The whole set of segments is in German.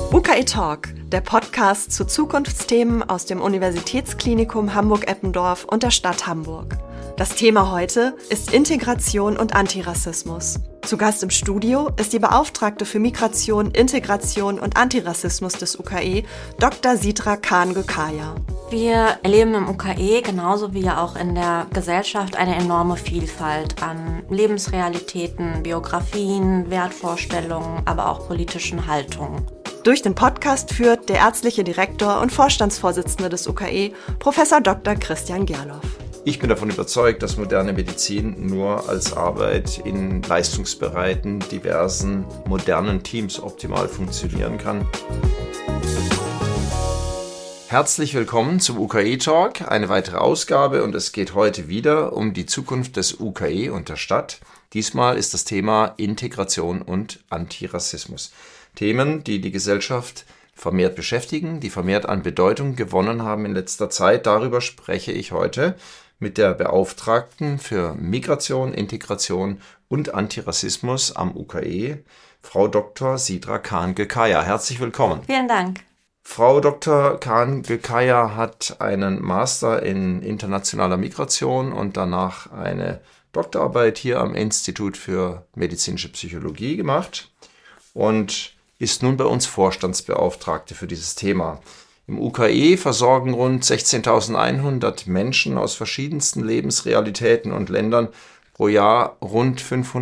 UKE Talk, der Podcast zu Zukunftsthemen aus dem Universitätsklinikum Hamburg-Eppendorf und der Stadt Hamburg. Das Thema heute ist Integration und Antirassismus. Zu Gast im Studio ist die Beauftragte für Migration, Integration und Antirassismus des UKE, Dr. Sidra Khan-Gökaya. Wir erleben im UKE genauso wie ja auch in der Gesellschaft eine enorme Vielfalt an Lebensrealitäten, Biografien, Wertvorstellungen, aber auch politischen Haltungen. Durch den Podcast führt der ärztliche Direktor und Vorstandsvorsitzende des UKE, Prof. Dr. Christian Gerloff. Ich bin davon überzeugt, dass moderne Medizin nur als Arbeit in leistungsbereiten, diversen, modernen Teams optimal funktionieren kann. Herzlich willkommen zum UKE Talk, eine weitere Ausgabe, und es geht heute wieder um die Zukunft des UKE und der Stadt. Diesmal ist das Thema Integration und Antirassismus. Themen, die die Gesellschaft vermehrt beschäftigen, die vermehrt an Bedeutung gewonnen haben in letzter Zeit. Darüber spreche ich heute mit der Beauftragten für Migration, Integration und Antirassismus am UKE, Frau Dr. Sidra Khan-Gökaya. Herzlich willkommen. Vielen Dank. Frau Dr. Khan-Gökaya hat einen Master in internationaler Migration und danach eine Doktorarbeit hier am Institut für medizinische Psychologie gemacht und ist nun bei uns Vorstandsbeauftragte für dieses Thema. Im UKE versorgen rund 16.100 Menschen aus verschiedensten Lebensrealitäten und Ländern pro Jahr rund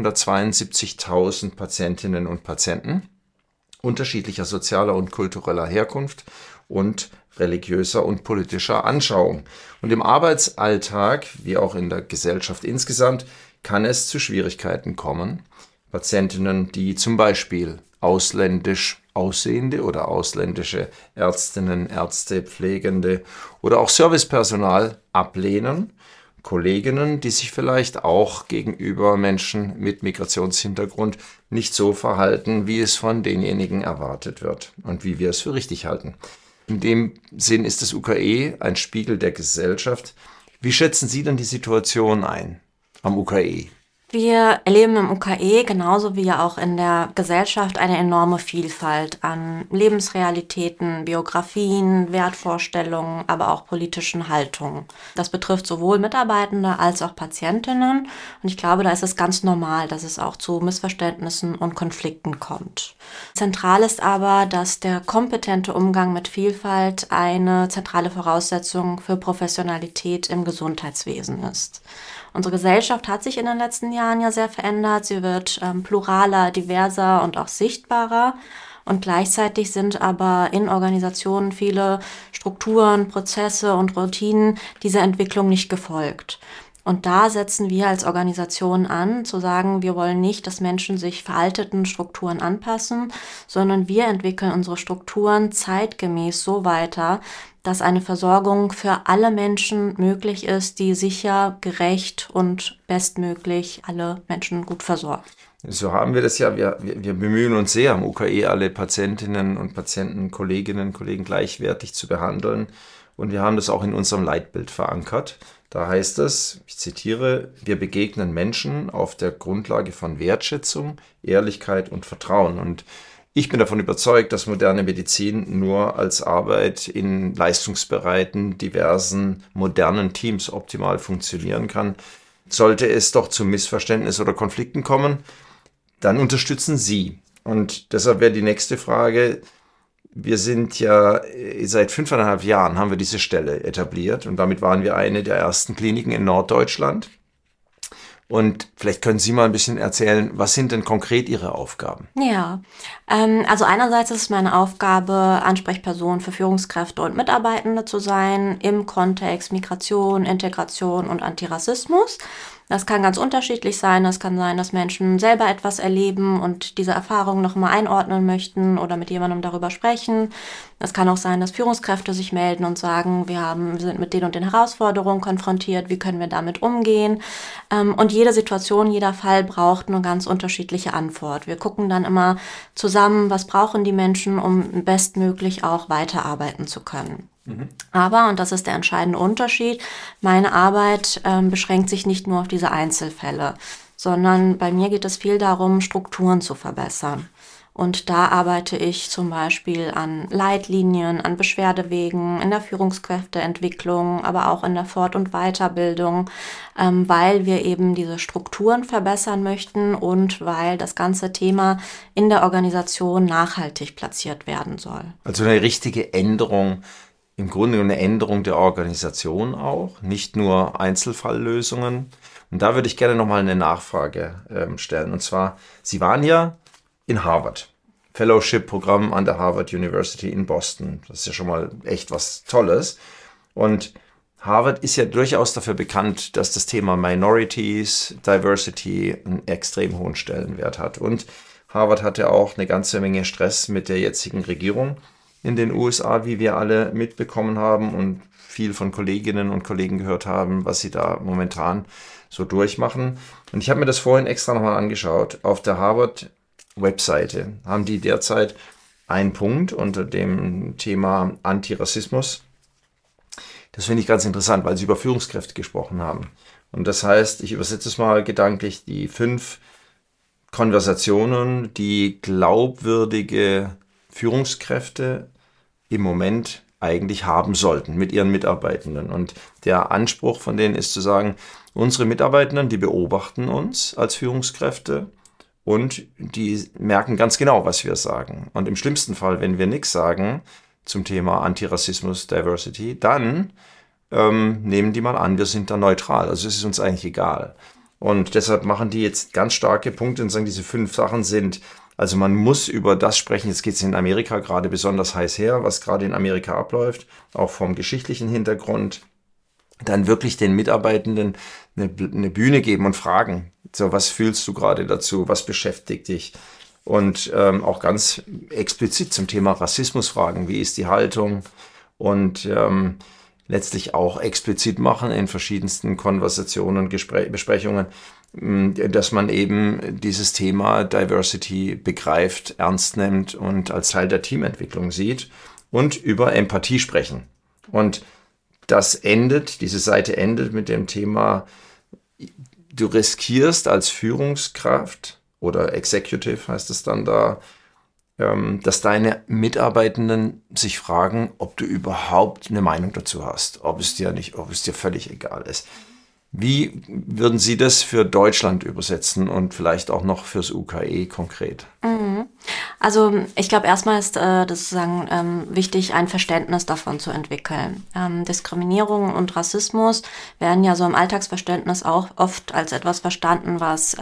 572.000 Patientinnen und Patienten unterschiedlicher sozialer und kultureller Herkunft und religiöser und politischer Anschauung. Und im Arbeitsalltag, wie auch in der Gesellschaft insgesamt, kann es zu Schwierigkeiten kommen. Patientinnen, die zum Beispiel ausländisch aussehende oder ausländische Ärztinnen, Ärzte, Pflegende oder auch Servicepersonal ablehnen. Kolleginnen, die sich vielleicht auch gegenüber Menschen mit Migrationshintergrund nicht so verhalten, wie es von denjenigen erwartet wird und wie wir es für richtig halten. In dem Sinn ist das UKE ein Spiegel der Gesellschaft. Wie schätzen Sie denn die Situation ein am UKE? Wir erleben im UKE genauso wie ja auch in der Gesellschaft eine enorme Vielfalt an Lebensrealitäten, Biografien, Wertvorstellungen, aber auch politischen Haltungen. Das betrifft sowohl Mitarbeitende als auch Patientinnen, und ich glaube, da ist es ganz normal, dass es auch zu Missverständnissen und Konflikten kommt. Zentral ist aber, dass der kompetente Umgang mit Vielfalt eine zentrale Voraussetzung für Professionalität im Gesundheitswesen ist. Unsere Gesellschaft hat sich in den letzten Jahren ja sehr verändert. Sie wird pluraler, diverser und auch sichtbarer. Und gleichzeitig sind aber in Organisationen viele Strukturen, Prozesse und Routinen dieser Entwicklung nicht gefolgt. Und da setzen wir als Organisation an, zu sagen, wir wollen nicht, dass Menschen sich veralteten Strukturen anpassen, sondern wir entwickeln unsere Strukturen zeitgemäß so weiter, dass eine Versorgung für alle Menschen möglich ist, die sicher, gerecht und bestmöglich alle Menschen gut versorgt. So haben wir das ja, wir bemühen uns sehr am UKE, alle Patientinnen und Patienten, Kolleginnen und Kollegen gleichwertig zu behandeln. Und wir haben das auch in unserem Leitbild verankert. Da heißt es, ich zitiere, wir begegnen Menschen auf der Grundlage von Wertschätzung, Ehrlichkeit und Vertrauen. Und ich bin davon überzeugt, dass moderne Medizin nur als Arbeit in leistungsbereiten, diversen, modernen Teams optimal funktionieren kann. Sollte es doch zu Missverständnissen oder Konflikten kommen, dann unterstützen Sie. Und deshalb wäre die nächste Frage: Wir sind ja seit 5,5 Jahren haben wir diese Stelle etabliert und damit waren wir eine der ersten Kliniken in Norddeutschland. Und vielleicht können Sie mal ein bisschen erzählen, was sind denn konkret Ihre Aufgaben? Ja, also einerseits ist es meine Aufgabe, Ansprechperson für Führungskräfte und Mitarbeitende zu sein im Kontext Migration, Integration und Antirassismus. Das kann ganz unterschiedlich sein. Das kann sein, dass Menschen selber etwas erleben und diese Erfahrung nochmal einordnen möchten oder mit jemandem darüber sprechen. Es kann auch sein, dass Führungskräfte sich melden und sagen, wir sind mit den und den Herausforderungen konfrontiert, wie können wir damit umgehen? Und jede Situation, jeder Fall braucht eine ganz unterschiedliche Antwort. Wir gucken dann immer zusammen, was brauchen die Menschen, um bestmöglich auch weiterarbeiten zu können. Aber, und das ist der entscheidende Unterschied, meine Arbeit beschränkt sich nicht nur auf diese Einzelfälle, sondern bei mir geht es viel darum, Strukturen zu verbessern. Und da arbeite ich zum Beispiel an Leitlinien, an Beschwerdewegen, in der Führungskräfteentwicklung, aber auch in der Fort- und Weiterbildung, weil wir eben diese Strukturen verbessern möchten und weil das ganze Thema in der Organisation nachhaltig platziert werden soll. Also eine richtige Änderung, im Grunde eine Änderung der Organisation auch, nicht nur Einzelfalllösungen. Und da würde ich gerne nochmal eine Nachfrage stellen. Und zwar, Sie waren ja in Harvard, Fellowship-Programm an der Harvard University in Boston. Das ist ja schon mal echt was Tolles. Und Harvard ist ja durchaus dafür bekannt, dass das Thema Minorities, Diversity einen extrem hohen Stellenwert hat. Und Harvard hatte auch eine ganze Menge Stress mit der jetzigen Regierung in den USA, wie wir alle mitbekommen haben und viel von Kolleginnen und Kollegen gehört haben, was sie da momentan so durchmachen. Und ich habe mir das vorhin extra nochmal angeschaut. Auf der Harvard-Webseite haben die derzeit einen Punkt unter dem Thema Antirassismus. Das finde ich ganz interessant, weil sie über Führungskräfte gesprochen haben. Und das heißt, ich übersetze es mal gedanklich, die 5 Konversationen, die glaubwürdige Führungskräfte im Moment eigentlich haben sollten mit ihren Mitarbeitenden. Und der Anspruch von denen ist zu sagen, unsere Mitarbeitenden, die beobachten uns als Führungskräfte und die merken ganz genau, was wir sagen. Und im schlimmsten Fall, wenn wir nichts sagen zum Thema Antirassismus, Diversity, dann nehmen die mal an, wir sind da neutral. Also es ist uns eigentlich egal. Und deshalb machen die jetzt ganz starke Punkte und sagen, diese 5 Sachen sind, also man muss über das sprechen, jetzt geht es in Amerika gerade besonders heiß her, was gerade in Amerika abläuft, auch vom geschichtlichen Hintergrund, dann wirklich den Mitarbeitenden eine Bühne geben und fragen, so, was fühlst du gerade dazu, was beschäftigt dich? Und auch ganz explizit zum Thema Rassismus fragen, wie ist die Haltung? Und letztlich auch explizit machen in verschiedensten Konversationen und Besprechungen, dass man eben dieses Thema Diversity begreift, ernst nimmt und als Teil der Teamentwicklung sieht und über Empathie sprechen. Und diese Seite endet mit dem Thema, du riskierst als Führungskraft oder Executive heißt es dann da, dass deine Mitarbeitenden sich fragen, ob du überhaupt eine Meinung dazu hast, ob es dir völlig egal ist. Wie würden Sie das für Deutschland übersetzen und vielleicht auch noch fürs UKE konkret? Also ich glaube, erstmal ist das sozusagen wichtig, ein Verständnis davon zu entwickeln. Diskriminierung und Rassismus werden ja so im Alltagsverständnis auch oft als etwas verstanden, was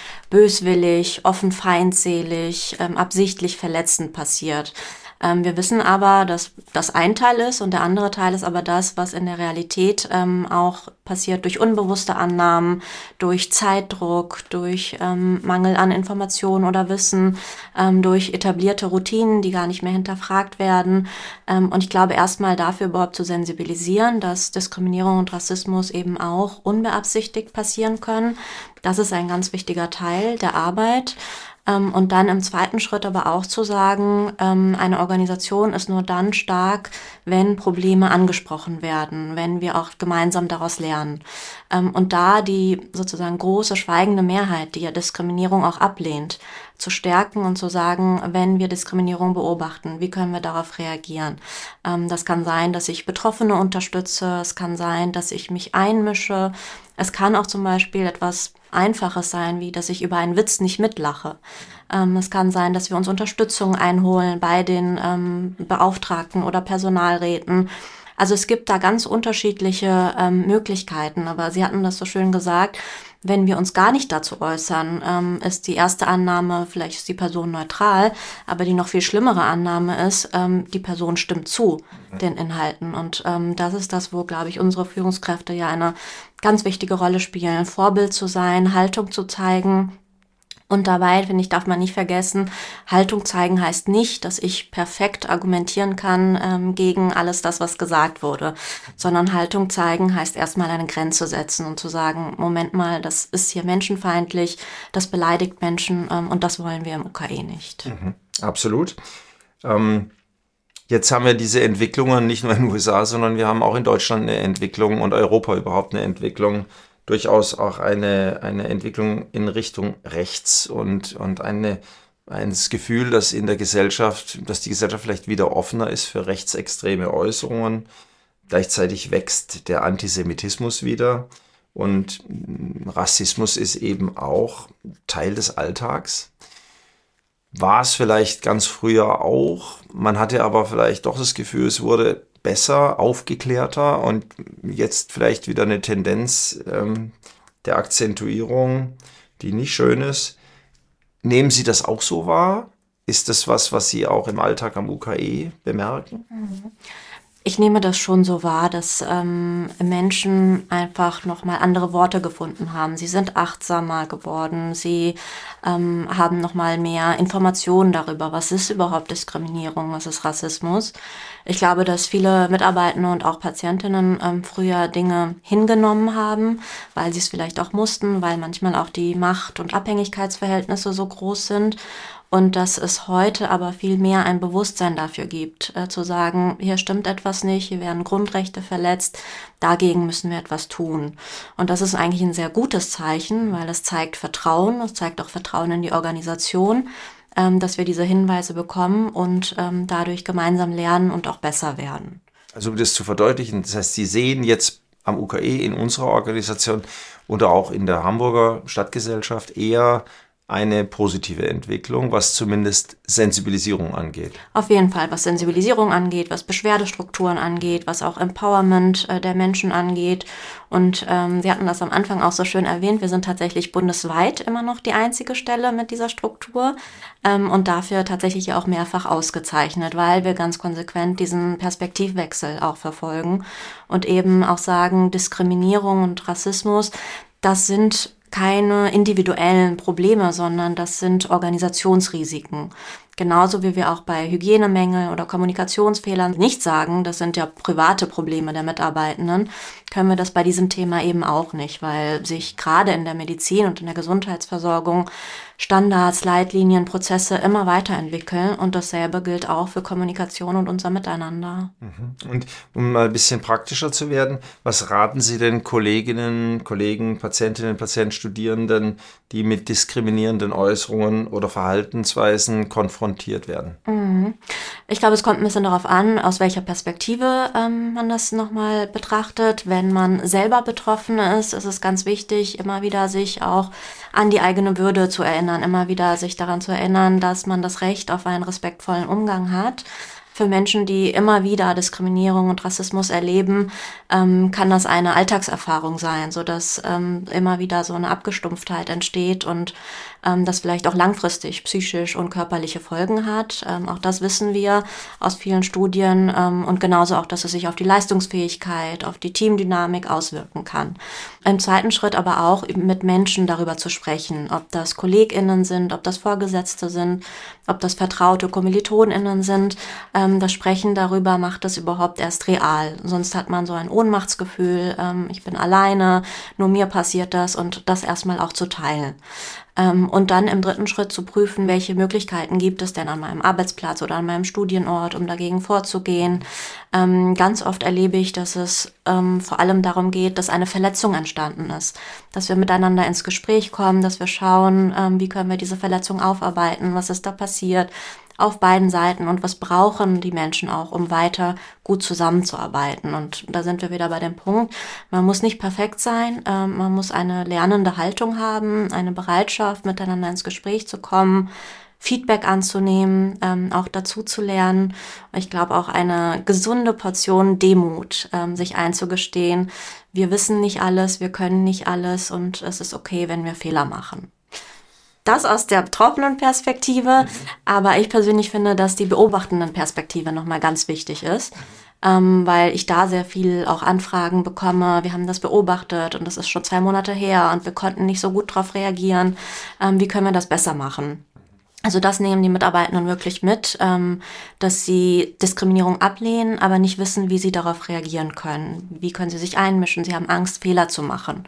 böswillig, offen feindselig, absichtlich verletzend passiert. Wir wissen aber, dass das ein Teil ist und der andere Teil ist aber das, was in der Realität auch passiert durch unbewusste Annahmen, durch Zeitdruck, durch Mangel an Informationen oder Wissen, durch etablierte Routinen, die gar nicht mehr hinterfragt werden. Und ich glaube, erstmal dafür überhaupt zu sensibilisieren, dass Diskriminierung und Rassismus eben auch unbeabsichtigt passieren können. Das ist ein ganz wichtiger Teil der Arbeit. Und dann im zweiten Schritt aber auch zu sagen, eine Organisation ist nur dann stark, wenn Probleme angesprochen werden, wenn wir auch gemeinsam daraus lernen. Und da die sozusagen große schweigende Mehrheit, die ja Diskriminierung auch ablehnt, zu stärken und zu sagen, wenn wir Diskriminierung beobachten, wie können wir darauf reagieren? Das kann sein, dass ich Betroffene unterstütze, es kann sein, dass ich mich einmische, es kann auch zum Beispiel etwas Einfaches sein, wie dass ich über einen Witz nicht mitlache. Es kann sein, dass wir uns Unterstützung einholen bei den Beauftragten oder Personalräten. Also es gibt da ganz unterschiedliche Möglichkeiten, aber Sie hatten das so schön gesagt, wenn wir uns gar nicht dazu äußern, ist die erste Annahme, vielleicht ist die Person neutral, aber die noch viel schlimmere Annahme ist, die Person stimmt zu den Inhalten. Und das ist das, wo, glaube ich, unsere Führungskräfte ja eine ganz wichtige Rolle spielen, Vorbild zu sein, Haltung zu zeigen. Und dabei, finde ich, darf man nicht vergessen, Haltung zeigen heißt nicht, dass ich perfekt argumentieren kann gegen alles das, was gesagt wurde, sondern Haltung zeigen heißt erstmal eine Grenze setzen und zu sagen, Moment mal, das ist hier menschenfeindlich, das beleidigt Menschen und das wollen wir im UKE nicht. Absolut. Jetzt haben wir diese Entwicklungen nicht nur in den USA, sondern wir haben auch in Deutschland eine Entwicklung und Europa überhaupt eine Entwicklung, durchaus auch eine Entwicklung in Richtung rechts und eine das Gefühl, dass die Gesellschaft vielleicht wieder offener ist für rechtsextreme Äußerungen. Gleichzeitig wächst der Antisemitismus wieder und Rassismus ist eben auch Teil des Alltags. War es vielleicht ganz früher auch. Man hatte aber vielleicht doch das Gefühl, es wurde besser, aufgeklärter und jetzt vielleicht wieder eine Tendenz der Akzentuierung, die nicht schön ist. Nehmen Sie das auch so wahr? Ist das was Sie auch im Alltag am UKE bemerken? Ich nehme das schon so wahr, dass Menschen einfach nochmal andere Worte gefunden haben. Sie sind achtsamer geworden. Sie haben nochmal mehr Informationen darüber, was ist überhaupt Diskriminierung, was ist Rassismus. Ich glaube, dass viele Mitarbeitende und auch Patientinnen früher Dinge hingenommen haben, weil sie es vielleicht auch mussten, weil manchmal auch die Macht- und Abhängigkeitsverhältnisse so groß sind. Und dass es heute aber viel mehr ein Bewusstsein dafür gibt, zu sagen, hier stimmt etwas nicht, hier werden Grundrechte verletzt, dagegen müssen wir etwas tun. Und das ist eigentlich ein sehr gutes Zeichen, weil es zeigt Vertrauen, es zeigt auch Vertrauen in die Organisation, dass wir diese Hinweise bekommen und dadurch gemeinsam lernen und auch besser werden. Also um das zu verdeutlichen, das heißt, Sie sehen jetzt am UKE in unserer Organisation oder auch in der Hamburger Stadtgesellschaft eher eine positive Entwicklung, was zumindest Sensibilisierung angeht. Auf jeden Fall, was Sensibilisierung angeht, was Beschwerdestrukturen angeht, was auch Empowerment der Menschen angeht. Und Sie hatten das am Anfang auch so schön erwähnt, wir sind tatsächlich bundesweit immer noch die einzige Stelle mit dieser Struktur und dafür tatsächlich auch mehrfach ausgezeichnet, weil wir ganz konsequent diesen Perspektivwechsel auch verfolgen und eben auch sagen, Diskriminierung und Rassismus, das sind keine individuellen Probleme, sondern das sind Organisationsrisiken. Genauso wie wir auch bei Hygienemängeln oder Kommunikationsfehlern nicht sagen, das sind ja private Probleme der Mitarbeitenden, können wir das bei diesem Thema eben auch nicht, weil sich gerade in der Medizin und in der Gesundheitsversorgung Standards, Leitlinien, Prozesse immer weiterentwickeln und dasselbe gilt auch für Kommunikation und unser Miteinander. Und um mal ein bisschen praktischer zu werden, was raten Sie denn Kolleginnen, Kollegen, Patientinnen, Patienten, Studierenden, die mit diskriminierenden Äußerungen oder Verhaltensweisen konfrontiert werden? Ich glaube, es kommt ein bisschen darauf an, aus welcher Perspektive man das nochmal betrachtet. Wenn man selber betroffen ist, ist es ganz wichtig, immer wieder sich auch an die eigene Würde zu erinnern, immer wieder sich daran zu erinnern, dass man das Recht auf einen respektvollen Umgang hat. Für Menschen, die immer wieder Diskriminierung und Rassismus erleben, kann das eine Alltagserfahrung sein, sodass immer wieder so eine Abgestumpftheit entsteht und das vielleicht auch langfristig psychisch und körperliche Folgen hat. Auch das wissen wir aus vielen Studien und genauso auch, dass es sich auf die Leistungsfähigkeit, auf die Teamdynamik auswirken kann. Im zweiten Schritt aber auch mit Menschen darüber zu sprechen, ob das KollegInnen sind, ob das Vorgesetzte sind, ob das vertraute KommilitonInnen sind. Das Sprechen darüber macht es überhaupt erst real. Sonst hat man so ein Ohnmachtsgefühl, ich bin alleine, nur mir passiert das und das erstmal auch zu teilen. Und dann im dritten Schritt zu prüfen, welche Möglichkeiten gibt es denn an meinem Arbeitsplatz oder an meinem Studienort, um dagegen vorzugehen. Ganz oft erlebe ich, dass es vor allem darum geht, dass eine Verletzung entstanden ist, dass wir miteinander ins Gespräch kommen, dass wir schauen, wie können wir diese Verletzung aufarbeiten, was ist da passiert, auf beiden Seiten und was brauchen die Menschen auch, um weiter gut zusammenzuarbeiten. Und da sind wir wieder bei dem Punkt, man muss nicht perfekt sein, man muss eine lernende Haltung haben, eine Bereitschaft, miteinander ins Gespräch zu kommen, Feedback anzunehmen, auch dazu zu lernen. Ich glaube auch eine gesunde Portion Demut, sich einzugestehen, wir wissen nicht alles, wir können nicht alles und es ist okay, wenn wir Fehler machen. Das aus der betroffenen Perspektive, aber ich persönlich finde, dass die beobachtenden Perspektive nochmal ganz wichtig ist, weil ich da sehr viel auch Anfragen bekomme. Wir haben das beobachtet und das ist schon 2 Monate her und wir konnten nicht so gut darauf reagieren. Wie können wir das besser machen? Also das nehmen die Mitarbeitenden wirklich mit, dass sie Diskriminierung ablehnen, aber nicht wissen, wie sie darauf reagieren können. Wie können sie sich einmischen? Sie haben Angst, Fehler zu machen.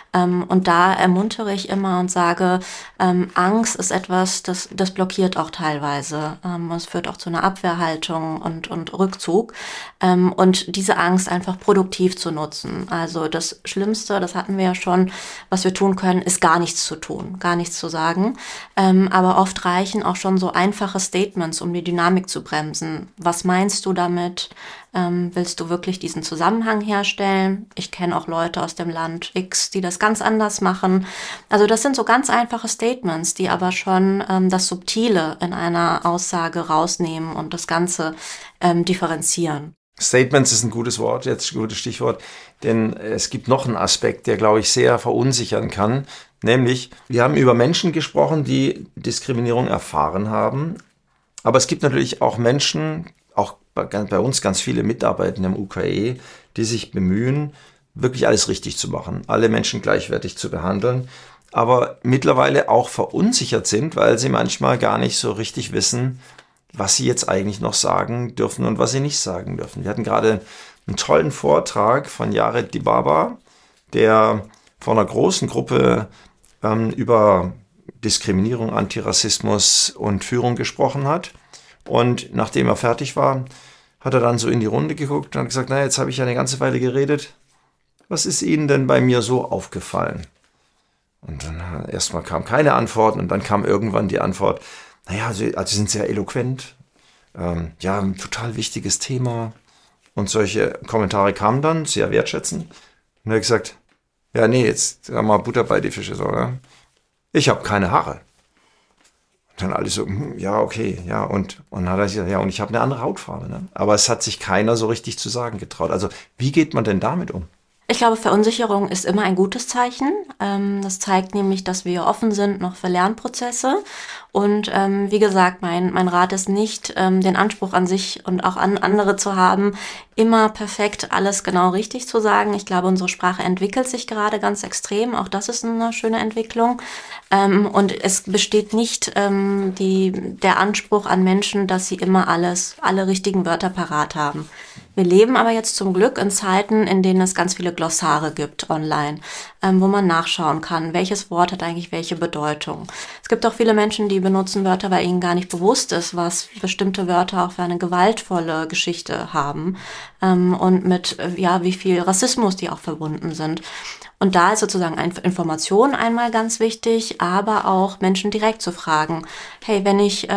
Und da ermuntere ich immer und sage, Angst ist etwas, das blockiert auch teilweise. Es führt auch zu einer Abwehrhaltung und Rückzug. Und diese Angst einfach produktiv zu nutzen. Also das Schlimmste, das hatten wir ja schon, was wir tun können, ist gar nichts zu tun, gar nichts zu sagen. Aber oft reicht reichen auch schon so einfache Statements, um die Dynamik zu bremsen. Was meinst du damit? Willst du wirklich diesen Zusammenhang herstellen? Ich kenne auch Leute aus dem Land X, die das ganz anders machen. Also das sind so ganz einfache Statements, die aber schon das Subtile in einer Aussage rausnehmen und das Ganze differenzieren. Statements ist ein gutes Wort, jetzt ein gutes Stichwort, denn es gibt noch einen Aspekt, der, glaube ich, sehr verunsichern kann, nämlich wir haben über Menschen gesprochen, die Diskriminierung erfahren haben, aber es gibt natürlich auch Menschen, auch bei uns ganz viele Mitarbeitende im UKE, die sich bemühen, wirklich alles richtig zu machen, alle Menschen gleichwertig zu behandeln, aber mittlerweile auch verunsichert sind, weil sie manchmal gar nicht so richtig wissen, was sie jetzt eigentlich noch sagen dürfen und was sie nicht sagen dürfen. Wir hatten gerade einen tollen Vortrag von Jared Dibaba, der vor einer großen Gruppe über Diskriminierung, Antirassismus und Führung gesprochen hat. Und nachdem er fertig war, hat er dann so in die Runde geguckt und hat gesagt, na, jetzt habe ich ja eine ganze Weile geredet. Was ist Ihnen denn bei mir so aufgefallen? Und dann erstmal kam keine Antwort und dann kam irgendwann die Antwort, naja, Sie sind sehr eloquent, ja, ein total wichtiges Thema. Und solche Kommentare kamen dann, sehr wertschätzend. Und er hat gesagt, ja, nee, jetzt haben wir Butter bei die Fische, so, oder? Ich habe keine Haare. Und dann alle so, ja, okay, ja, und dann hat er gesagt, ja, und ich habe eine andere Hautfarbe, ne? Aber es hat sich keiner so richtig zu sagen getraut. Also, wie geht man denn damit um? Ich glaube, Verunsicherung ist immer ein gutes Zeichen. Das zeigt nämlich, dass wir offen sind noch für Lernprozesse. Und wie gesagt, mein Rat ist nicht, den Anspruch an sich und auch an andere zu haben, immer perfekt alles genau richtig zu sagen. Ich glaube, unsere Sprache entwickelt sich gerade ganz extrem. Auch das ist eine schöne Entwicklung. Und es besteht nicht der Anspruch an Menschen, dass sie immer alle richtigen Wörter parat haben. Wir leben aber jetzt zum Glück in Zeiten, in denen es ganz viele Glossare gibt online, wo man nachschauen kann, welches Wort hat eigentlich welche Bedeutung. Es gibt auch viele Menschen, die benutzen Wörter, weil ihnen gar nicht bewusst ist, was bestimmte Wörter auch für eine gewaltvolle Geschichte haben und mit wie viel Rassismus die auch verbunden sind. Und da ist sozusagen Information einmal ganz wichtig, aber auch Menschen direkt zu fragen, hey, wenn ich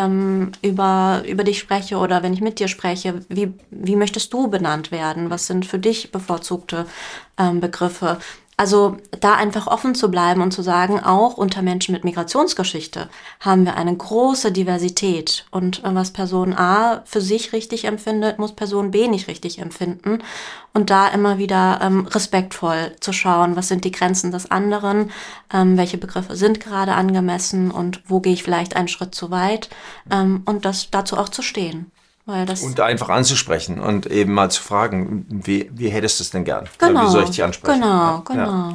über dich spreche oder wenn ich mit dir spreche, wie möchtest du benannt werden? Was sind für dich bevorzugte Begriffe? Also da einfach offen zu bleiben und zu sagen, auch unter Menschen mit Migrationsgeschichte haben wir eine große Diversität. Und was Person A für sich richtig empfindet, muss Person B nicht richtig empfinden. Und da immer wieder respektvoll zu schauen, was sind die Grenzen des anderen, welche Begriffe sind gerade angemessen und wo gehe ich vielleicht einen Schritt zu weit und dazu auch zu stehen. Und einfach anzusprechen und eben mal zu fragen, wie hättest du es denn gern? Genau, wie soll ich dich ansprechen? Genau. Ja.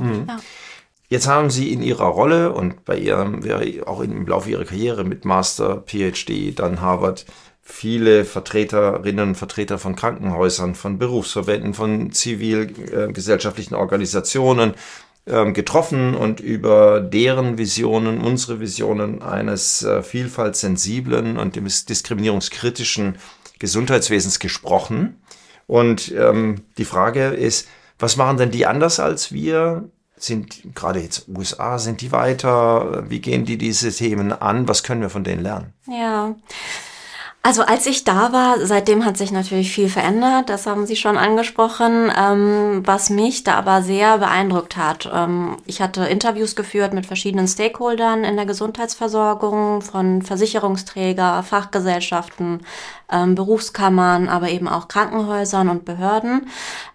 Jetzt haben Sie in Ihrer Rolle und bei Ihrem, auch im Laufe Ihrer Karriere mit Master, PhD, dann Harvard, viele Vertreterinnen und Vertreter von Krankenhäusern, von Berufsverbänden, von zivilgesellschaftlichen Organisationen getroffen und über deren Visionen, unsere Visionen eines vielfaltssensiblen und diskriminierungskritischen Gesundheitswesens gesprochen. Und die Frage ist, was machen denn die anders als wir? Sind gerade jetzt USA, sind die weiter? Wie gehen die diese Themen an? Was können wir von denen lernen? Ja. Also als ich da war, seitdem hat sich natürlich viel verändert, das haben Sie schon angesprochen, was mich da aber sehr beeindruckt hat. Ich hatte Interviews geführt mit verschiedenen Stakeholdern in der Gesundheitsversorgung, von Versicherungsträger, Fachgesellschaften, Berufskammern, aber eben auch Krankenhäusern und Behörden.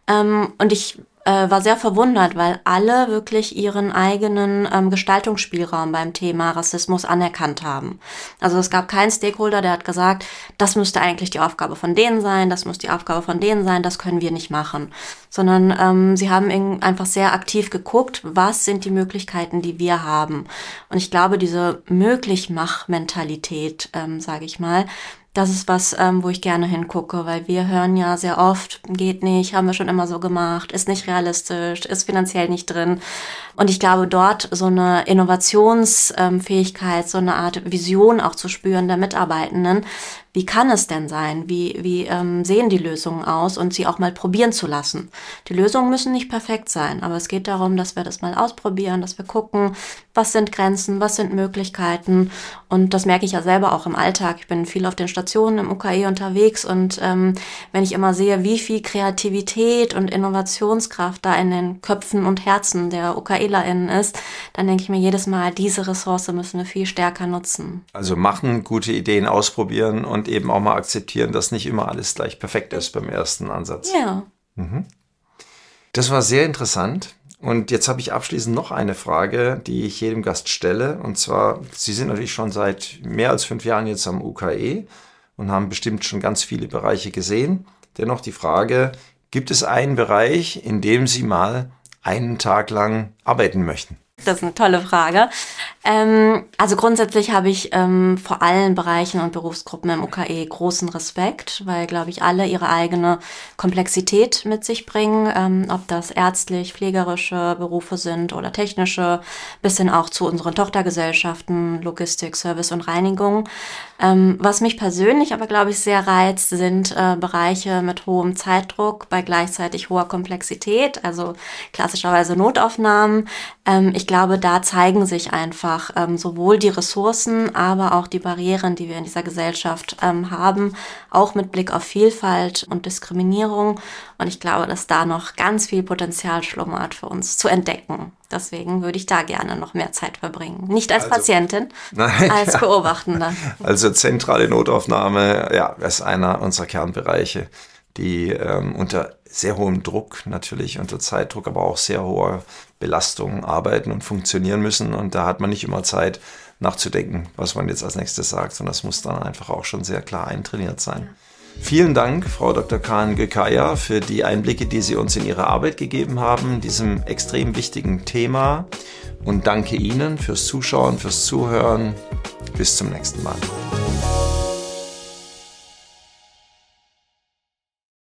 Und ich war sehr verwundert, weil alle wirklich ihren eigenen Gestaltungsspielraum beim Thema Rassismus anerkannt haben. Also es gab keinen Stakeholder, der hat gesagt, das müsste eigentlich die Aufgabe von denen sein, das muss die Aufgabe von denen sein, das können wir nicht machen. Sondern sie haben einfach sehr aktiv geguckt, was sind die Möglichkeiten, die wir haben. Und ich glaube, diese Möglichmach-Mentalität, sage ich mal, das ist was, wo ich gerne hingucke, weil wir hören ja sehr oft, geht nicht, haben wir schon immer so gemacht, ist nicht realistisch, ist finanziell nicht drin. Und ich glaube, dort so eine Innovationsfähigkeit, so eine Art Vision auch zu spüren der Mitarbeitenden. Wie kann es denn sein? Wie sehen die Lösungen aus? Und sie auch mal probieren zu lassen. Die Lösungen müssen nicht perfekt sein, aber es geht darum, dass wir das mal ausprobieren, dass wir gucken, was sind Grenzen, was sind Möglichkeiten. Und das merke ich ja selber auch im Alltag. Ich bin viel auf den Stationen im UKE unterwegs und wenn ich immer sehe, wie viel Kreativität und Innovationskraft da in den Köpfen und Herzen der UKElerInnen ist, dann denke ich mir jedes Mal, diese Ressource müssen wir viel stärker nutzen. Also machen, gute Ideen ausprobieren und eben auch mal akzeptieren, dass nicht immer alles gleich perfekt ist beim ersten Ansatz. Ja. Das war sehr interessant. Und jetzt habe ich abschließend noch eine Frage, die ich jedem Gast stelle. Und zwar, Sie sind natürlich schon seit mehr als 5 Jahren jetzt am UKE und haben bestimmt schon ganz viele Bereiche gesehen. Dennoch die Frage, gibt es einen Bereich, in dem Sie mal einen Tag lang arbeiten möchten? Das ist eine tolle Frage. Also grundsätzlich habe ich vor allen Bereichen und Berufsgruppen im UKE großen Respekt, weil, glaube ich, alle ihre eigene Komplexität mit sich bringen, ob das ärztlich, pflegerische Berufe sind oder technische, bis hin auch zu unseren Tochtergesellschaften, Logistik, Service und Reinigung. Was mich persönlich aber, glaube ich, sehr reizt, sind Bereiche mit hohem Zeitdruck bei gleichzeitig hoher Komplexität, also klassischerweise Notaufnahmen. Ich glaube, da zeigen sich einfach sowohl die Ressourcen, aber auch die Barrieren, die wir in dieser Gesellschaft haben, auch mit Blick auf Vielfalt und Diskriminierung. Und ich glaube, dass da noch ganz viel Potenzial schlummert für uns zu entdecken. Deswegen würde ich da gerne noch mehr Zeit verbringen. Nicht als Patientin, als Beobachtende. Also zentrale Notaufnahme, ja, ist einer unserer Kernbereiche, die unter sehr hohem Druck natürlich, unter Zeitdruck, aber auch sehr hoher Belastung arbeiten und funktionieren müssen. Und da hat man nicht immer Zeit nachzudenken, was man jetzt als nächstes sagt, sondern das muss dann einfach auch schon sehr klar eintrainiert sein. Ja. Vielen Dank, Frau Dr. Kaan Gökaya, für die Einblicke, die Sie uns in Ihre Arbeit gegeben haben, diesem extrem wichtigen Thema. Und danke Ihnen fürs Zuschauen, fürs Zuhören. Bis zum nächsten Mal.